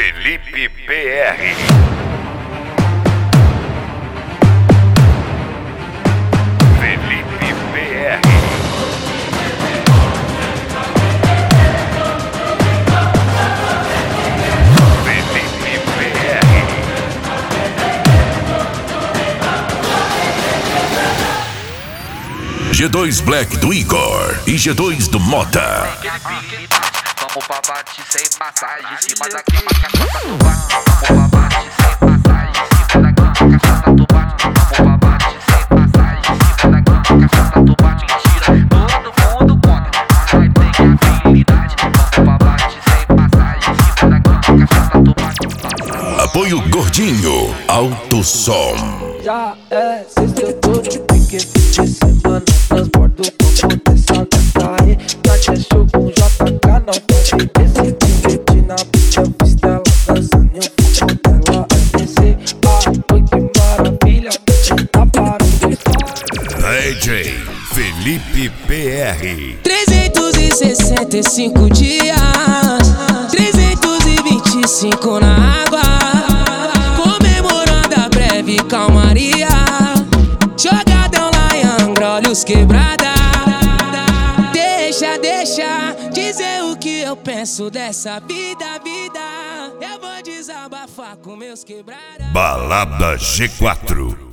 Felipe PR. Felipe PR. Felipe PR. G2 Black do Igor e G2 do Mota. Vamos pra bate sem massagem em cima da cama que a chata tu bate. Vamos pra bate sem massagem em cima da cama que a chata tu bate. Vamos pra bate sem massagem em cima da cama que a chata tu bate. Mentira, todo mundo conta, mas nós tem habilidade. Vamos pra bate sem massagem em cima da cama que a chata tu bate. Apoio Gordinho, Alto Som. Já é sexta, eu tô de pique, fim de semana transbordo com potencial dessa aí. Na show com JK, não pode desse piquete na pista. Eu fiz dela dançando, eu fui com ela a descer. Ah, oi que maravilha, tá parando. DJ Felipe PR. 365 dias, 325 na água, comemorando a breve calmaria. Jogadão lá em Angra, olhos quebrada. Deixa dizer o que eu penso dessa vida. Eu vou desabafar com meus quebrada. Balada G4.